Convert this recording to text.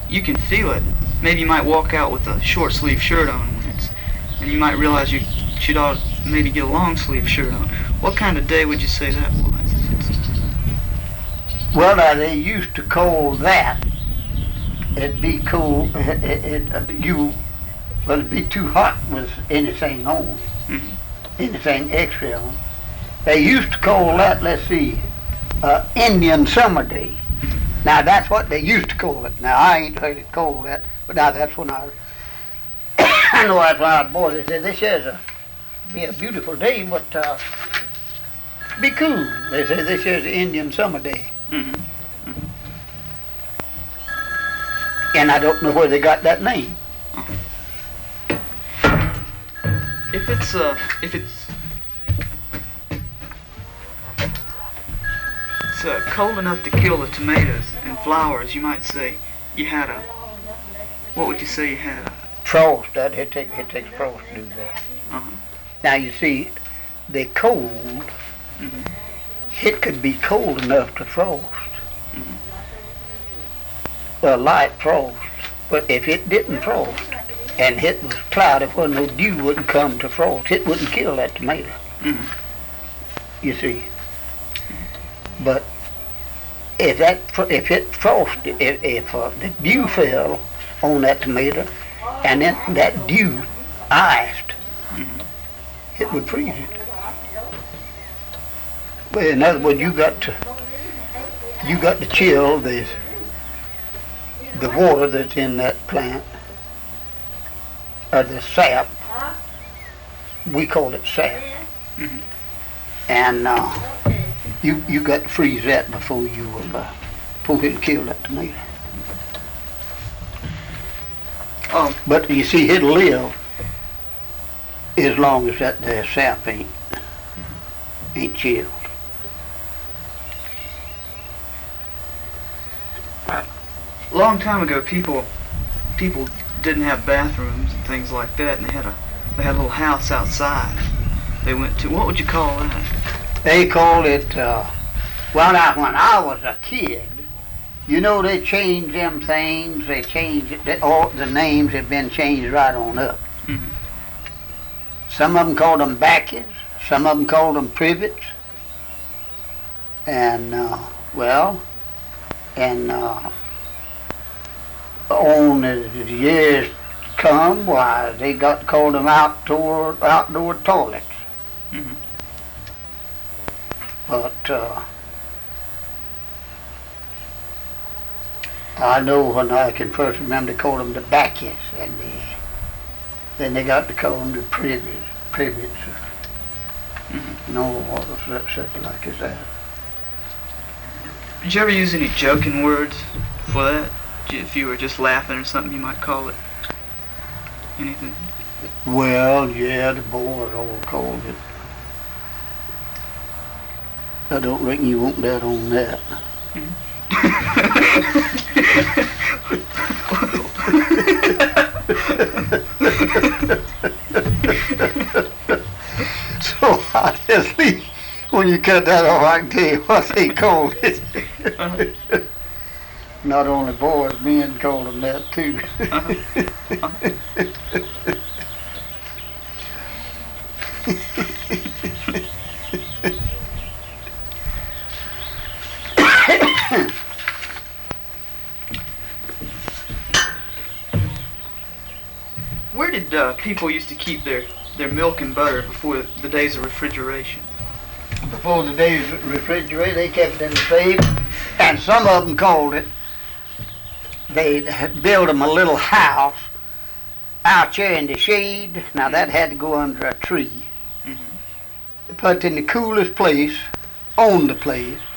you can feel it. Maybe you might walk out with a short sleeve shirt on and you might realize you should ought maybe get a long sleeve shirt on. What kind of day would you say that was? Well, now, they used to call that, it'd be cool, well, it'd be too hot with anything on, anything extra on. They used to call that, let's see, Indian Summer Day. Now, that's what they used to call it. Now, I ain't heard it called that, but now that's when I know that's when I was born. They said, this here's be a beautiful day, but be cool. They say, this here's the Indian Summer Day. And I don't know where they got that name. If it's cold enough to kill the tomatoes and flowers, you might say you had a, what would you say you had? Frost. It takes frost to do that. Now you see, they're cold. It could be cold enough to frost. A light frost. But if it didn't frost and it was cloudy, well, no dew wouldn't come to frost. It wouldn't kill that tomato. You see. But if it frosted, if the dew fell on that tomato and then that dew iced, it would freeze it. But in other words, you got to chill the water that's in that plant, or the sap. We call it sap. And you got to freeze that before you will it'll kill that tomato. But you see, it'll live as long as that there sap ain't chilled. A long time ago, people didn't have bathrooms and things like that, and they had a little house outside they went to. What would you call that? They called it, well, now, when I was a kid, you know, they changed them things. They changed it. All the names had been changed right on up. Some of them called them backies. Some of them called them privets. And, on as the years come, why, they got to call them outdoor toilets. But I know when I can first remember, they called them the backies, and then they got to call them the privets. No, what was such like as that. Did you ever use any joking words for that? If you were just laughing or something, you might call it anything? Well, yeah, the boys all called it. I don't reckon you want that on that. So I just leave, when you cut that off, I can tell you what they called it. Not only boys, men called them that too. Where did people used to keep their milk and butter before the days of refrigeration? Before the days of refrigeration, they kept it in the safe, and some of them called it, they'd build them a little house out there in the shade. Now that had to go under a tree. They put it in the coolest place on the place,